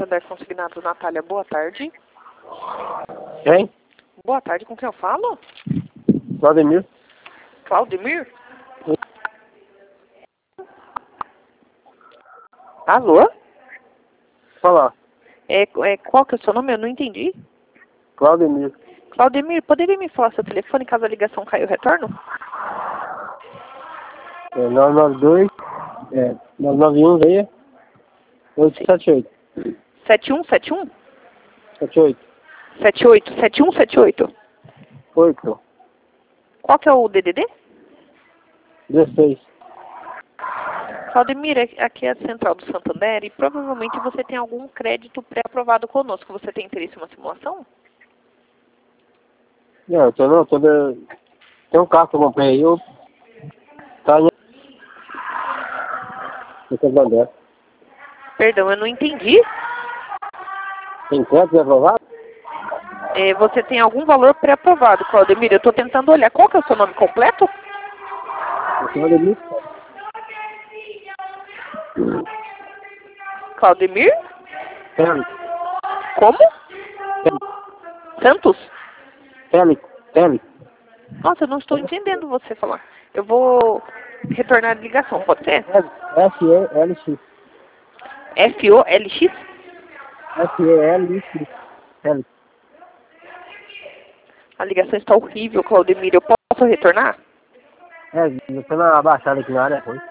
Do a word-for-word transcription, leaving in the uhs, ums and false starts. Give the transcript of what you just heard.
Santander Consignado, Natália, boa tarde. Quem? Boa tarde, com quem eu falo? Claudemir. Claudemir? Alô? Fala. É, é, qual que é o seu nome? Eu não entendi. Claudemir. Claudemir, poderia me falar seu telefone caso a ligação caia o retorno? É nove nove dois, é, nove nove um seis, oito sete oito. sete um sete um? sete oito. sete oito, sete um sete oito. oito. Qual que é o D D D? dezesseis. Claudemir, aqui é a Central do Santander e provavelmente você tem algum crédito pré-aprovado conosco. Você tem interesse em uma simulação? Não, eu tô não, tô de... Tem um carro que eu comprei aí, eu... Tá em... No Santander. Perdão, eu não entendi. Tem crédito aprovado? É, você tem algum valor pré-aprovado, Claudemir? Eu estou tentando olhar. Qual que é o seu nome completo? Claudemir. Claudemir? Félix. Como? Santos? Félix. Félix. Nossa, eu não estou entendendo você falar. Eu vou retornar a ligação, pode ser? F E L X. F O L X? F E L X. Félix. A ligação está horrível, Claudemir. Eu posso retornar? É, eu tô na baixada aqui na área, foi.